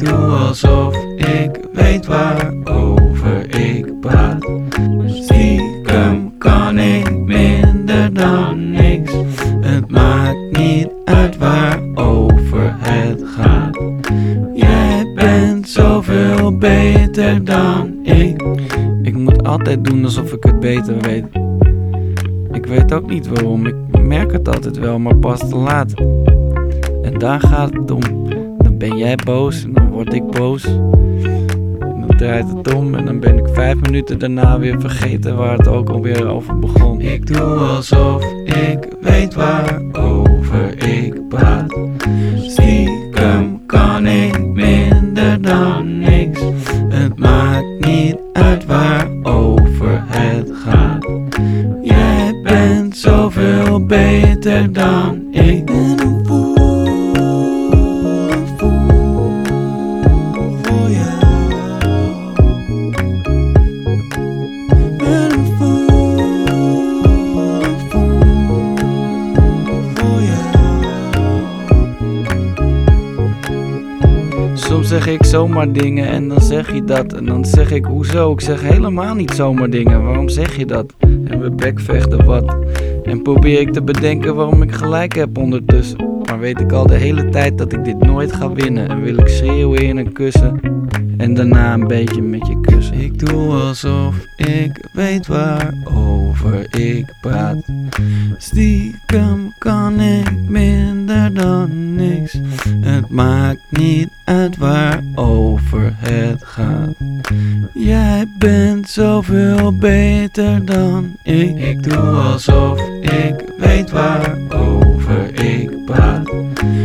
doe alsof ik weet waarover ik praat. Stiekem kan ik minder dan niks. Het maakt niet uit waarover het gaat. Jij bent zoveel beter dan ik. Ik moet altijd doen alsof ik het beter weet. Ik weet ook niet waarom, ik merk het altijd wel, maar pas te laat. En daar gaat het om. Dan ben jij boos en dan word ik boos. En dan draait het om en dan ben ik 5 minuten daarna weer vergeten waar het ook alweer over begon. Ik doe alsof ik weet waarover ik praat. Stiekem kan ik minder dan niks. Het maakt niet uit waarover het gaat. Jij bent zoveel beter dan ik. Ben een voel voor jou. Ben een voel voor jou. Soms zeg ik zomaar dingen en dan zeg je dat. En dan zeg ik hoezo? Ik zeg helemaal niet zomaar dingen. Waarom zeg je dat? En we bekvechten wat. En probeer ik te bedenken waarom ik gelijk heb ondertussen. Maar weet ik al de hele tijd dat ik dit nooit ga winnen. En wil ik schreeuwen in een kussen. En daarna een beetje met je kussen. Ik doe alsof ik weet waarover ik praat. Stiekem kan ik minder dan niks. Het maakt niet uit waarover het gaat. Jij bent zoveel beter dan ik. Ik doe alsof ik weet waarover ik praat.